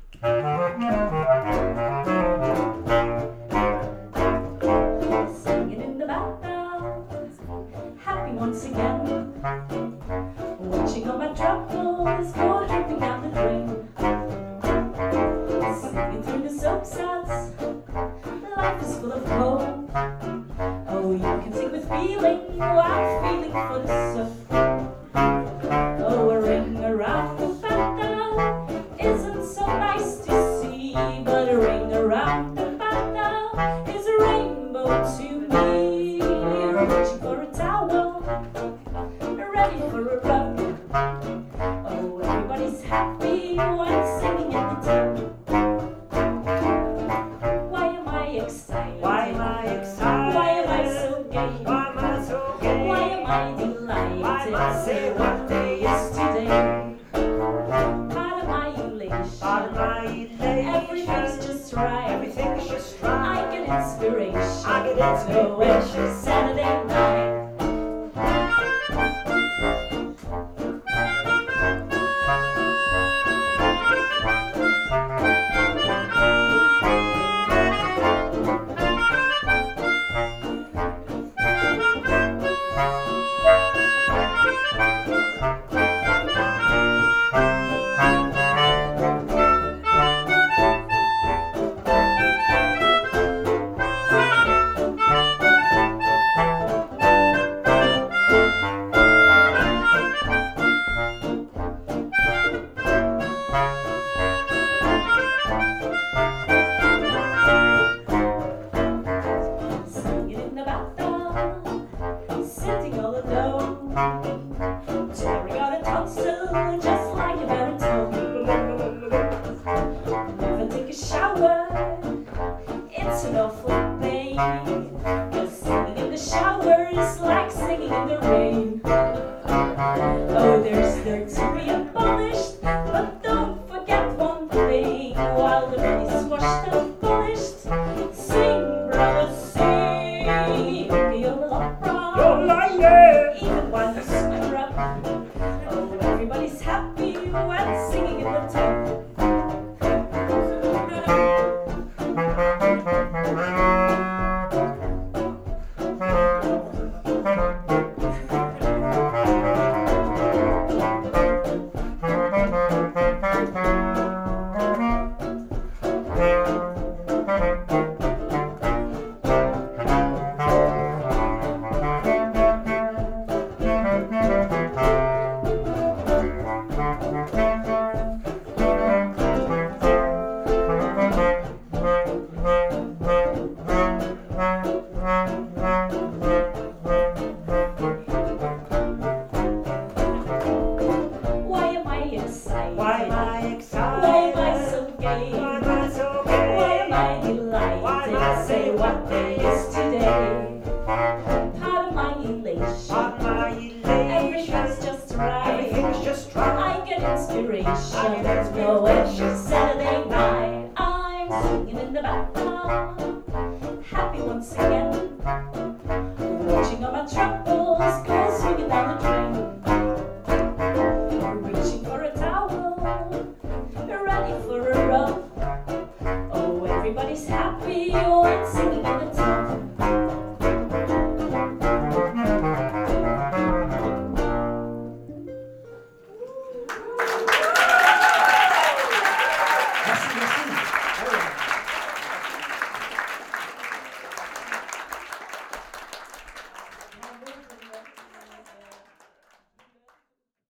Singing in the background, happy once again. Watching all my troubles go dripping down the drain. Singing through the soap suds, life is full of hope. Oh, you can sing with feeling, oh, I'm feeling full of soap. Oh, a ring around the banda isn't so nice to see, but a ring around the banda is a rainbow to me. Reaching for a towel, ready for a rub. Oh, everybody's happy when singing in the tub. Why am I excited? Why am I excited? Why am I so gay? Why am I so gay? Why am I delighted? Why am I Say what day is today? Pardon my elation. Pardon my elation. Everything's just right. Everything's just right. I get inspiration. I get inspiration. So it's Saturday night. Singing in the bathtub, sitting all alone, tearing out a tonsil just like a baritone. Never take a shower, it's an awful pain. 'Cause singing in the shower is like singing in the rain. Oh, there's dirt to be abolished, but don't forget one thing. While the money's washed and polished, sing, brother, sing. You're opera, You're lying. even while you scrub. Oh, everybody's happy when singing in the tub. Why am I excited? Why am I excited? Why am I so gay? Why am I so gay? Why am I delighted? Why am I Say what day is today? Pardon my elation. Pardon my elation. Everything's just right. Everything's just right. I get inspiration. I get No, it's inspiration. Saturday night. I'm singing in the background, happy once again. Watching all my troubles go swinging down the drain. Reaching for a towel, ready for a rub. Oh, everybody's happy when singing in the tub. Merci.